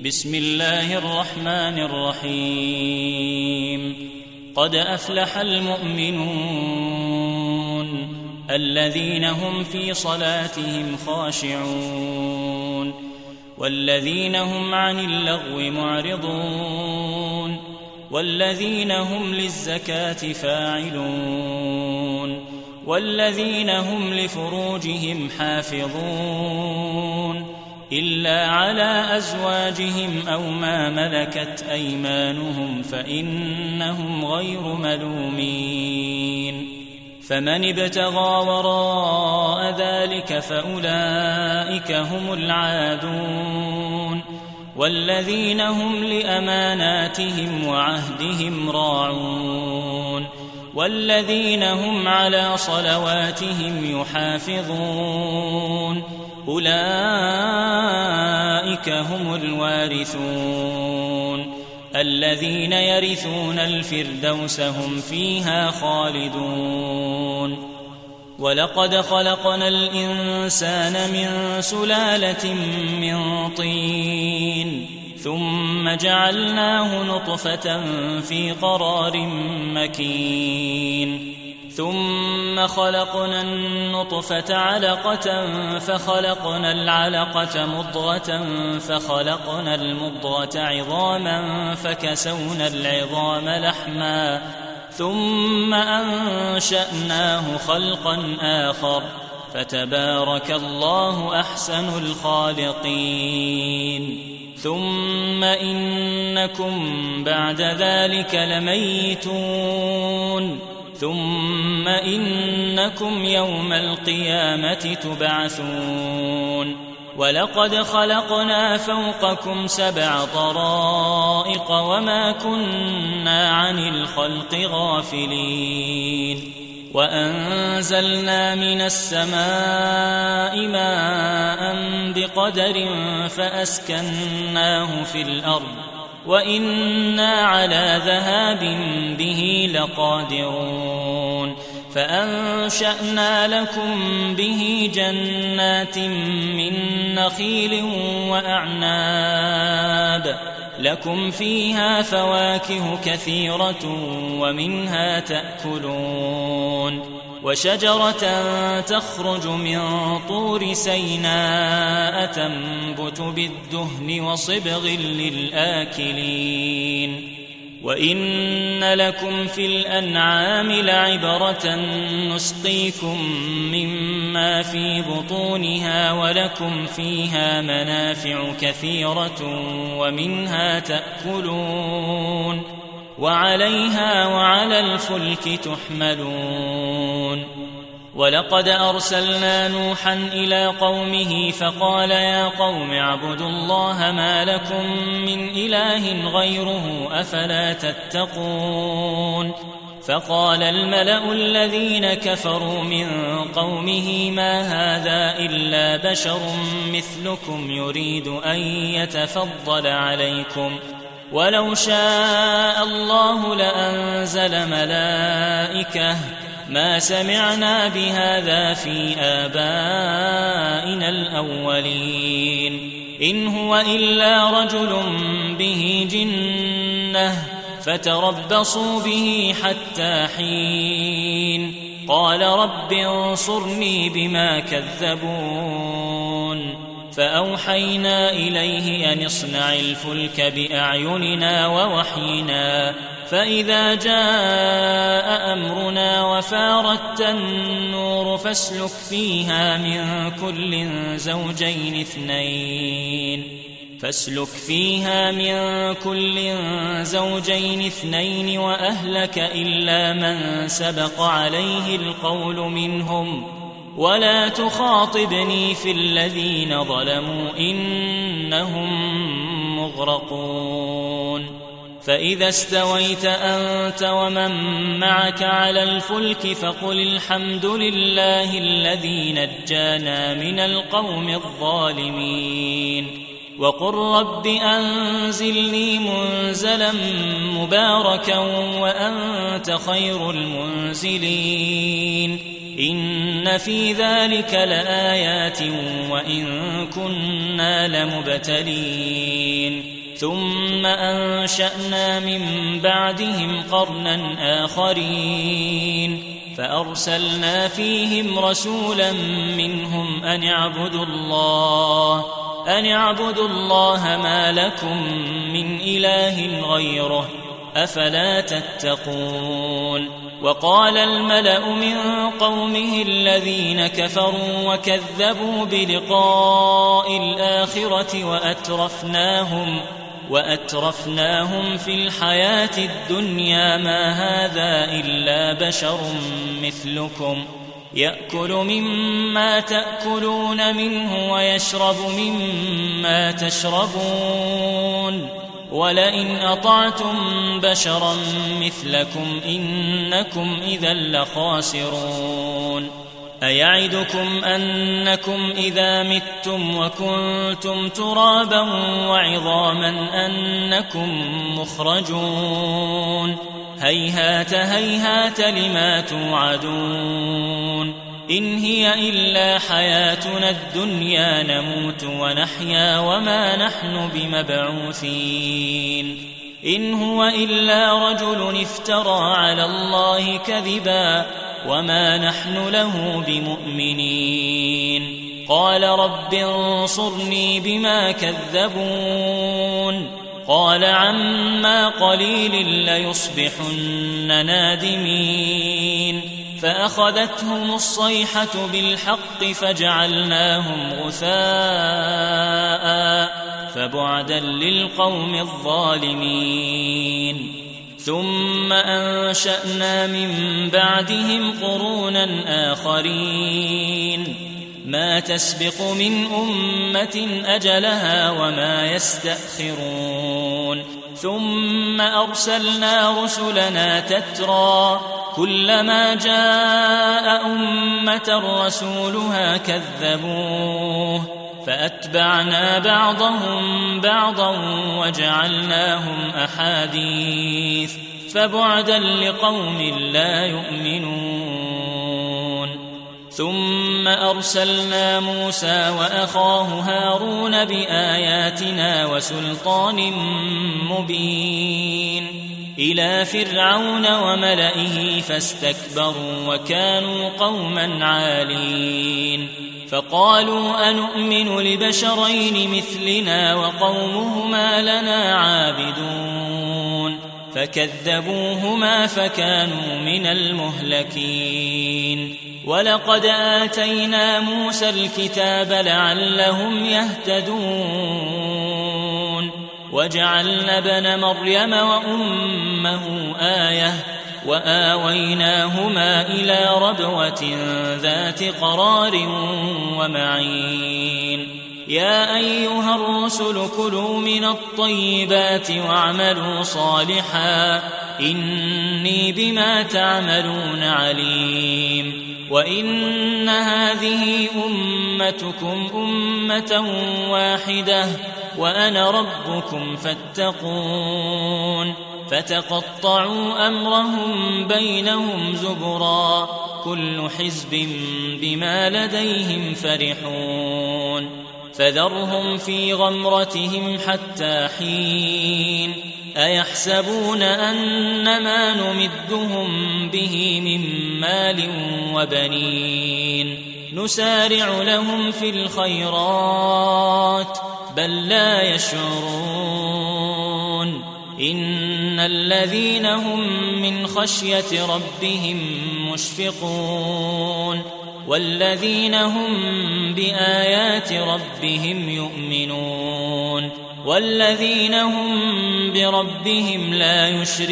بسم الله الرحمن الرحيم. قد أفلح المؤمنون الذين هم في صلاتهم خاشعون والذين هم عن اللغو معرضون والذين هم للزكاة فاعلون والذين هم لفروجهم حافظون إلا على أزواجهم أو ما ملكت أيمانهم فإنهم غير ملومين. فمن ابتغى وراء ذلك فأولئك هم العادون والذين هم لأماناتهم وعهدهم راعون والذين هم على صلواتهم يحافظون أولئك هم الوارثون الذين يرثون الفردوس هم فيها خالدون. ولقد خلقنا الإنسان من سلالة من طين ثم جعلناه نطفة في قرار مكين ثم خلقنا النطفة علقة فخلقنا العلقة مضغة فخلقنا المضغة عظاما فكسونا العظام لحما ثم أنشأناه خلقا آخر فتبارك الله أحسن الخالقين. ثم إنكم بعد ذلك لميتون ثم إنكم يوم القيامة تبعثون. ولقد خلقنا فوقكم 7 طرائق وما كنا عن الخلق غافلين وأنزلنا من السماء ماء بقدر فأسكناه في الأرض وإنا على ذهاب به لقادرون. فأنشأنا لكم به جنات من نخيل وأعناب لكم فيها فواكه كثيرة ومنها تأكلون وشجرة تخرج من طور سيناء تنبت بالدهن وصبغ للآكلين. وإن لكم في الأنعام لعبرة نسقيكم مما في بطونها ولكم فيها منافع كثيرة ومنها تأكلون وعليها وعلى الفلك تحملون. ولقد أرسلنا نوحا إلى قومه فقال يا قوم اعبدوا الله ما لكم من إله غيره أفلا تتقون. فقال الملأ الذين كفروا من قومه ما هذا إلا بشر مثلكم يريد أن يتفضل عليكم ولو شاء الله لأنزل ملائكة ما سمعنا بهذا في آبائنا الأولين إن هو إلا رجل به جنة فتربصوا به حتى حين. قال رب انصرني بما كذبون. فأوحينا إليه أن اصنع الفلك بأعيننا ووحينا فإذا جاء أمرنا وفارت النور فاسلك فيها من كل زوجين اثنين وأهلك إلا من سبق عليه القول منهم ولا تخاطبني في الذين ظلموا إنهم مغرقون. فإذا استويت أنت ومن معك على الفلك فقل الحمد لله الذي نجانا من القوم الظالمين وقل رب أنزلني منزلا مباركا وأنت خير المنزلين. إن في ذلك لآيات وإن كنا لمبتلين. ثم أنشأنا من بعدهم قرنا آخرين فأرسلنا فيهم رسولا منهم أن اعبدوا الله ما لكم من إله غيره أفلا تتقون. وقال الملأ من قومه الذين كفروا وكذبوا بلقاء الآخرة وأترفناهم في الحياة الدنيا ما هذا إلا بشر مثلكم يأكل مما تأكلون منه ويشرب مما تشربون ولئن أطعتم بشرا مثلكم إنكم إذا لخاسرون. أيعدكم أنكم إذا متم وكنتم ترابا وعظاما أنكم مخرجون هيهات هيهات لما توعدون إن هي إلا حياتنا الدنيا نموت ونحيا وما نحن بمبعوثين إن هو إلا رجل افترى على الله كذبا وما نحن له بمؤمنين. قال رب انصرني بما كذبون قال عما قليل ليصبحن نادمين فأخذتهم الصيحة بالحق فجعلناهم غثاء فبعدا للقوم الظالمين. ثم أنشأنا من بعدهم قرونا آخرين ما تسبق من أمة أجلها وما يستأخرون ثم أرسلنا رسلنا تترى كلما جاء أمة رسولها كذبوه فأتبعنا بعضهم بعضا وجعلناهم أحاديث فبعدا لقوم لا يؤمنون. ثم أرسلنا موسى وأخاه هارون بآياتنا وسلطان مبين إلى فرعون وملئه فاستكبروا وكانوا قوما عالين فقالوا أنؤمن لبشرين مثلنا وقومهما لنا عابدون فكذبوهما فكانوا من المهلكين. ولقد آتينا موسى الكتاب لعلهم يهتدون وجعلنا ابن مريم وأمه آية وآويناهما إلى ربوة ذات قرار ومعين. يا أيها الرسل كلوا من الطيبات واعملوا صالحا إني بما تعملون عليم. وإن هذه أمتكم أمة واحدة وأنا ربكم فاتقون. فتقطعوا أمرهم بينهم زبرا كل حزب بما لديهم فرحون. فذرهم في غمرتهم حتى حين أيحسبون أنما نمدهم به من مال وبنين نسارع لهم في الخيرات بل لا يشعرون. إن الذين هم من خشية ربهم مشفقون والذين هم بآيات ربهم يؤمنون والذين هم بربهم لا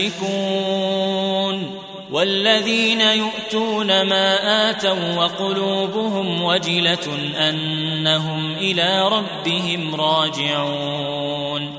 يشركون والذين يؤتون ما آتوا وقلوبهم وجلة أنهم إلى ربهم راجعون.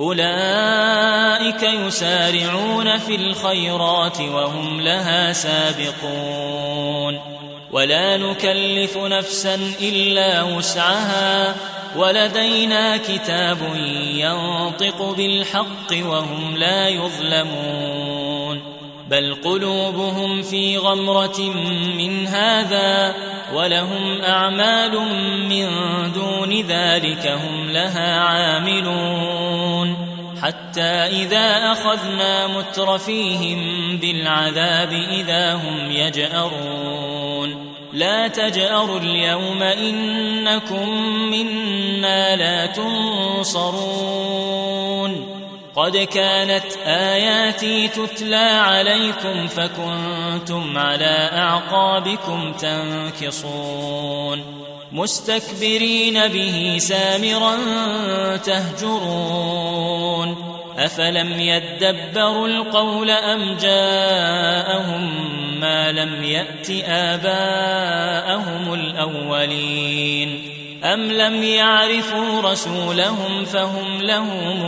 أولئك يسارعون في الخيرات وهم لها سابقون. ولا نكلف نفسا إلا وسعها ولدينا كتاب ينطق بالحق وهم لا يظلمون. بل قلوبهم في غمرة من هذا ولهم أعمال من دون ذلك هم لها عاملون. حتى إذا أخذنا مترفيهم بالعذاب إذا هم يجأرون لا تجأروا اليوم إنكم منا لا تنصرون قد كانت آياتي تتلى عليكم فكنتم على أعقابكم تنكصون مستكبرين به سامرا تهجرون أفلم يدبروا القول أم جاءهم ما لم يأت آباءهم الأولين أم لم يعرفوا رسولهم فهم له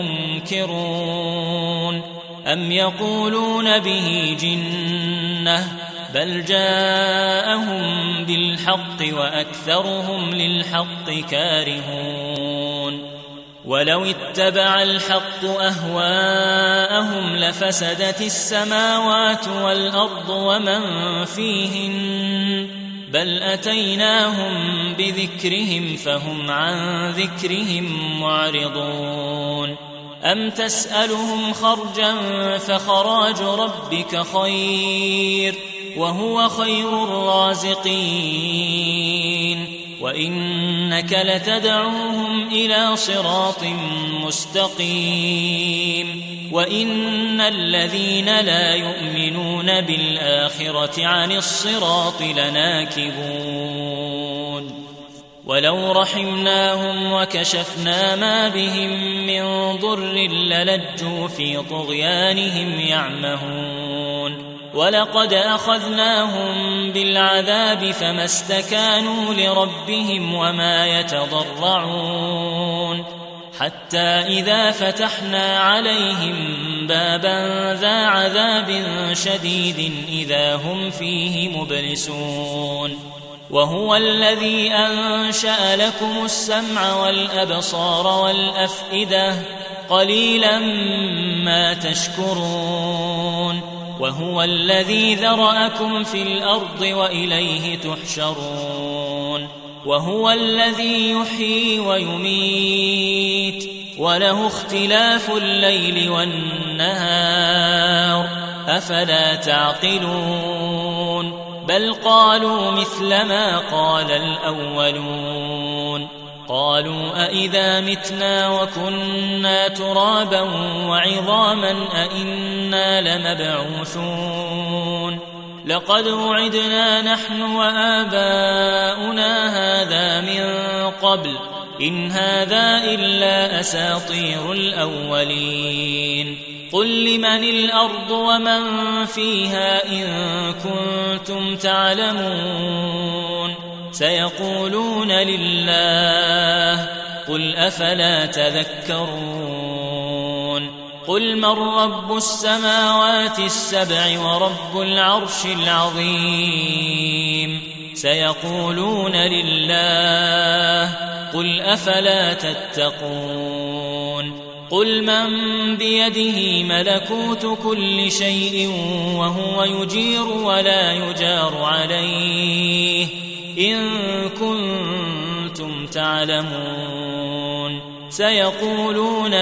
منكرون أم يقولون به جنة بل جاءهم بالحق وأكثرهم للحق كارهون ولو اتبع الحق أهواءهم لفسدت السماوات والأرض ومن فيهن بل أتيناهم بذكرهم فهم عن ذكرهم معرضون أم تسألهم خرجا فخراج ربك خير وهو خير الرازقين وإنك لتدعوهم إلى صراط مستقيم وإن الذين لا يؤمنون بالآخرة عن الصراط لناكبون ولو رحمناهم وكشفنا ما بهم من ضر للجوا في طغيانهم يعمهون ولقد أخذناهم بالعذاب فما استكانوا لربهم وما يتضرعون حتى إذا فتحنا عليهم بابا ذا عذاب شديد إذا هم فيه مبلسون وهو الذي أنشأ لكم السمع والأبصار والأفئدة قليلا ما تشكرون وهو الذي ذرأكم في الأرض وإليه تحشرون وهو الذي يحيي ويميت وله اختلاف الليل والنهار أفلا تعقلون بل قالوا مثل ما قال الأولون قالوا أئذا متنا وكنا ترابا وعظاما أئنا لمبعوثون لقد وعدنا نحن وآباؤنا هذا من قبل إن هذا إلا أساطير الأولين قل لمن الأرض ومن فيها إن كنتم تعلمون سيقولون لله قل أفلا تذكرون قل من رب السماوات السبع ورب العرش العظيم سيقولون لله قل أفلا تتقون قل من بيده ملكوت كل شيء وهو يجير ولا يجار عليه إن كنتم تعلمون سيقولون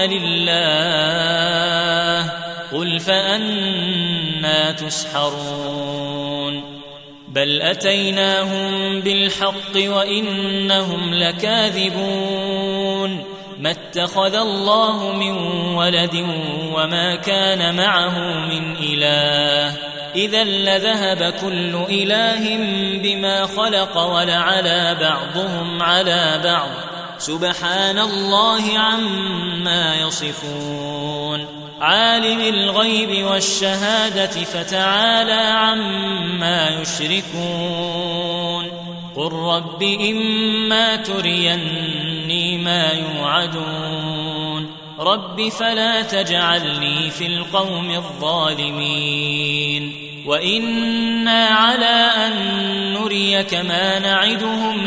لله قل فأنى تسحرون بل أتيناهم بالحق وإنهم لكاذبون ما اتخذ الله من ولد وما كان معه من إله إذا لذهب كل إله بما خلق ولعلى بعضهم على بعض سبحان الله عما يصفون عالم الغيب والشهادة فتعالى عما يشركون قل رب إما تريني ما يوعدون رب فلا تجعلني في القوم الظالمين وإنا على أن نريك ما نعدهم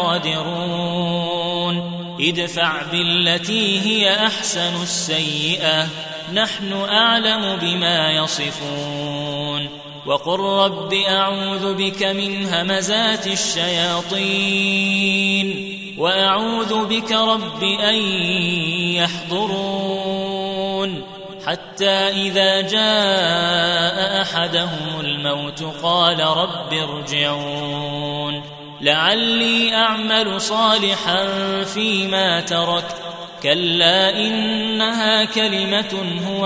لقادرون ادفع بالتي هي أحسن السيئة نحن أعلم بما يصفون وقل رب أعوذ بك من همزات الشياطين وأعوذ بك رب أن يحضرون حتى إذا جاء أحدهم الموت قال رب ارجعون لعلي أعمل صالحا فيما تركت كلا إنها كلمة هو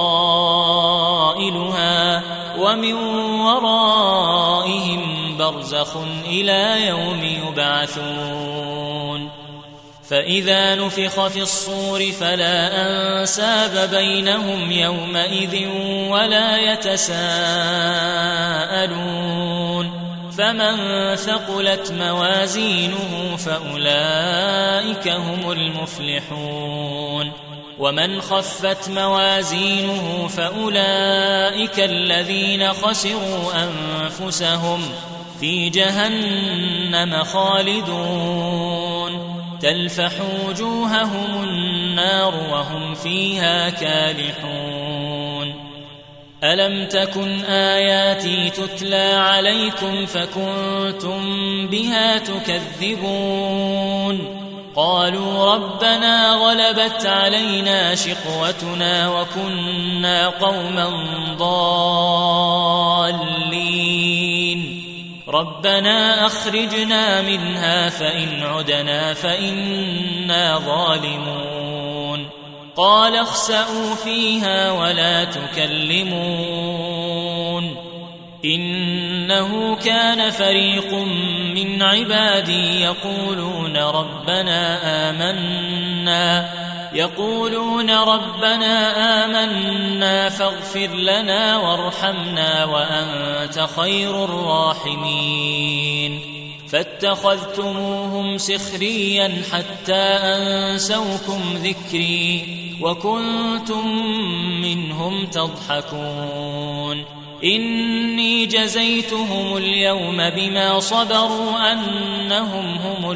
قائلها ومن ورائهم برزخ إلى يوم يبعثون فإذا نفخ في الصور فلا أنساب بينهم يومئذ ولا يتساءلون فمن ثقلت موازينه فأولئك هم المفلحون ومن خفت موازينه فأولئك الذين خسروا أنفسهم في جهنم خالدون تلفح وجوههم النار وهم فيها كالحون ألم تكن آياتي تتلى عليكم فكنتم بها تكذبون قالوا ربنا غلبت علينا شقوتنا وكنا قوما ضالين ربنا أخرجنا منها فإن عدنا فإنا ظالمون قال اخسئوا فيها ولا تكلمون إنه كان فريق من عبادي يقولون ربنا آمنا فاغفر لنا وارحمنا وأنت خير الراحمين فاتخذتموهم سخريا حتى أنسوكم ذكري وكنتم منهم تضحكون إني جزيتهم اليوم بما صبروا أنهم هم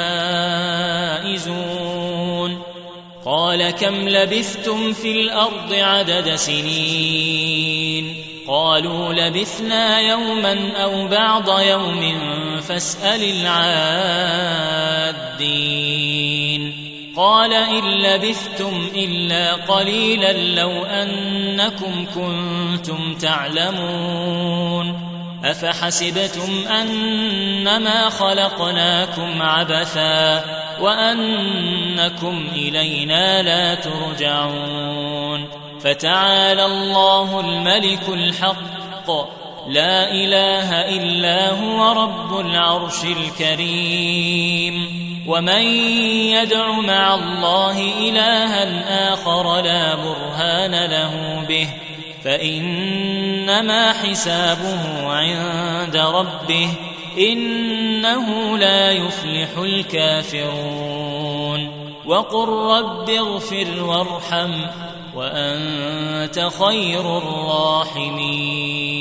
الفائزون قال كم لبثتم في الأرض عدد سنين قالوا لبثنا يوما أو بعض يوم فاسأل العادين قال إن لبثتم إلا قليلا لو أنكم كنتم تعلمون أفحسبتم أنما خلقناكم عبثا وأنكم إلينا لا ترجعون فتعالى الله الملك الحق لا إله إلا هو رب العرش الكريم ومن يدع مع الله إلها آخر لا برهان له به فإنما حسابه عند ربه إنه لا يفلح الكافرون وقل رب اغفر وارحم وأنت خير الراحمين